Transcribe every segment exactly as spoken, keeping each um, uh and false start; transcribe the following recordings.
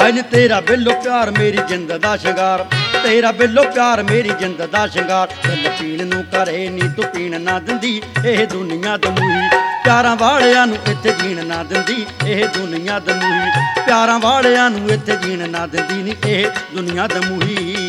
ਹਾਏ ਨੀ ਤੇਰਾ ਬਿੱਲੋ ਪਿਆਰ ਮੇਰੀ ਜਿੰਦ ਦਾ ਸ਼ਿੰਗਾਰ, ਤੇਰਾ ਬਿੱਲੋ ਪਿਆਰ ਮੇਰੀ ਜਿੰਦ ਦਾ ਸ਼ਿੰਗਾਰ। ਦਿਲ ਪੀਣ ਨੂੰ ਕਰੇ ਨੀ ਤੂੰ ਪੀਣ ਨਾ ਦਿੰਦੀ ਇਹ ਦੁਨੀਆ ਦਮੂਹੀ, ਪਿਆਰਾਂ ਵਾਲਿਆਂ ਨੂੰ ਇੱਥੇ ਜੀਣ ਨਾ ਦਿੰਦੀ ਇਹ ਦੁਨੀਆ ਦਮੂਹੀ, ਪਿਆਰਾਂ ਵਾਲਿਆਂ ਨੂੰ ਇੱਥੇ ਜੀਣ ਨਾ ਦਿੰਦੀ ਨੀ ਇਹ ਦੁਨੀਆ ਦਮੂਹੀ।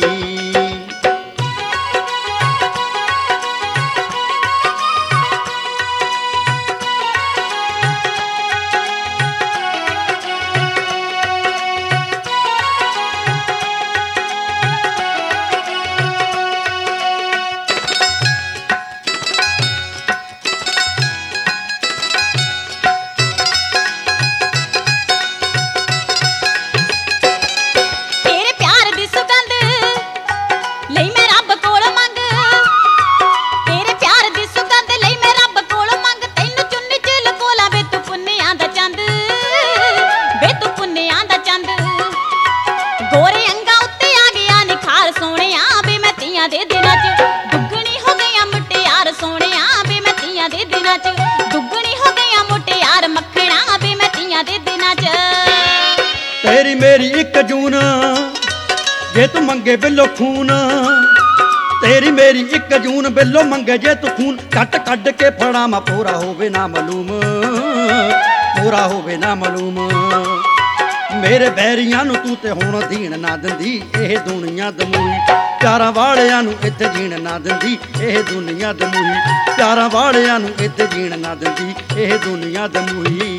ਦੇ ਦਿਨਾਂ ਚ ਦੁੱਗਣੀ ਹੋ ਗਈਆਂ ਮੁਟਿਆਰ ਸੋਹਣਿਆ ਵੇ ਮੈਂ ਤੀਆਂ ਦੇ ਦਿਨਾਂ ਚ, ਦੁੱਗਣੀ ਹੋ ਗਈਆਂ ਮੁਟਿਆਰ ਮੱਖਣਾ ਵੇ ਮੈਂ ਤੀਆਂ ਦੇ ਦਿਨਾਂ ਚ। ਤੇਰੀ ਮੇਰੀ ਇੱਕ ਜੂਨ ਜੇ ਤੂੰ ਮੰਗੇ ਬਿੱਲੋ ਖੂਨ, ਤੇਰੀ ਮੇਰੀ ਇੱਕ ਜੂਨ ਬਿੱਲੋ ਮੰਗੇ ਜੇ ਤੂੰ ਖੂਨ, ਕੱਟ ਕੱਢ ਕੇ ਫੜਾਵਾਂ ਪੂਰਾ ਹੋਵੇ ਨਾ ਮਾਲੂਮ, ਪੂਰਾ ਹੋਵੇ ਨਾ ਮਾਲੂਮ। ਮੇਰੇ ਬੈਰੀਆਂ ਨੂੰ ਤੂੰ ਤੇ ਹੁਣ ਦੀਣ ਨਾ ਦਿੰਦੀ ਇਹ ਦੁਨੀਆ ਦਮੂਹੀ, ਪਿਆਰਾਂ ਵਾਲਿਆਂ ਨੂੰ ਇੱਥੇ ਜੀਣ ਨਾ ਦਿੰਦੀ ਇਹ ਦੁਨੀਆ ਦਮੂਹੀ, ਪਿਆਰਾਂ ਵਾਲਿਆਂ ਨੂੰ ਇੱਥੇ ਜੀਣ ਨਾ ਦਿੰਦੀ ਇਹ ਦੁਨੀਆ ਦਮੂਹੀ।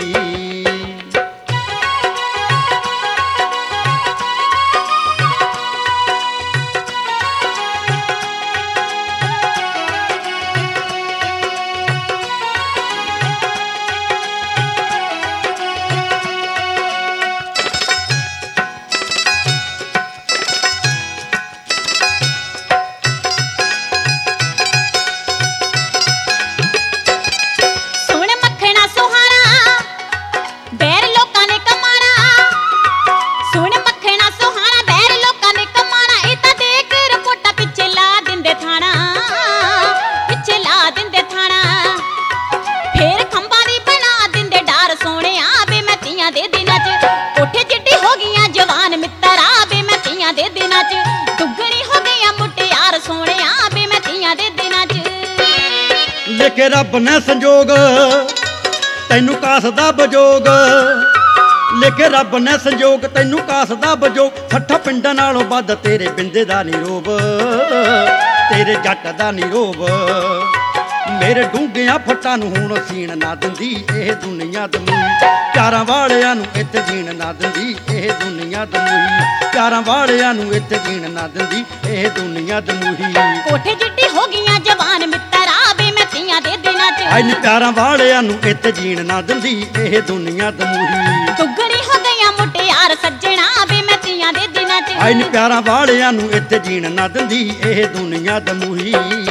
ਦੇ ਦਿਨਾਂ ਚ ਕੋਠੇ ਚਿੱਟੀ ਹੋ ਗਈਆਂ ਜਵਾਨ ਮਿੱਤਰਾ ਵੇ ਮੈਂ ਤੀਆਂ ਦੇ ਦਿਨਾਂ ਚ, ਦੁੱਗਣੀ ਹੋ ਗਈਆਂ ਮੁਟਿਆਰ ਸੋਹਣਿਆ ਵੇ ਮੈਂ ਤੀਆਂ ਦੇ ਦਿਨਾਂ ਚ। ਲਿਖੇ ਰੱਬ ਨੇ ਸੰਜੋਗ ਤੈਨੂੰ ਕਾਸ ਦਾ ਬਜੋਗ, ਲਿਖੇ ਰੱਬ ਨੇ ਸੰਜੋਗ ਤੈਨੂੰ ਕਾਸ ਦਾ ਬਜੋਗ, ਸੱਠਾਂ ਪਿੰਡਾਂ ਨਾਲੋਂ ਵੱਧ ਤੇਰੇ ਬਿੰਦੇ ਦਾ ਨੀ ਰੋਬ, ਤੇਰੇ ਜੱਟ ਦਾ ਨੀ ਰੋਬ। ਮੇਰੇ ਡੂੰਘਿਆਂ ਫੱਟਾਂ ਨੂੰ ਹੁਣ ਸੀਣ ਨਾ ਦਿੰਦੀ ਇਹ ਦੁਨੀਆ ਦਮੂਹੀ, ਪਿਆਰਾਂ ਵਾਲਿਆਂ ਨੂੰ ਇੱਥੇ ਜੀਣ ਨਾ ਦਿੰਦੀ ਇਹ ਦੁਨੀਆ ਦਮੂਹੀ, ਪਿਆਰਾਂ ਵਾਲਿਆਂ ਨੂੰ ਇੱਥੇ ਜੀਣ ਨਾ ਦਿੰਦੀ ਇਹ ਦੁਨੀਆ ਦਮੂਹੀ। ਕੋਠੇ ਚਿੱਟੀ ਹੋ ਗਈਆਂ ਜਵਾਨ ਮਿੱਤਰਾ ਵੇ ਮੈਂ ਤੀਆਂ ਦੇ ਦਿਨਾਂ ਚ, ਹਾਏ ਨੀ ਪਿਆਰਾਂ ਵਾਲਿਆਂ ਨੂੰ ਇੱਥੇ ਜੀਣ ਨਾ ਦਿੰਦੀ ਇਹ ਦੁਨੀਆ ਦਮੂਹੀ, ਦੁੱਗਣੀ ਹੋ ਗਈਆਂ ਮੁਟਿਆਰ ਸੱਜਣਾ ਵੇ ਮੈਂ ਤੀਆਂ ਦੇ ਦਿਨਾਂ ਚ, ਹਾਏ ਨੀ ਪਿਆਰਾਂ ਵਾਲਿਆਂ ਨੂੰ ਇੱਥੇ ਜੀਣ ਨਾ ਦਿੰਦੀ ਇਹ ਦੁਨੀਆ ਦਮੂਹੀ।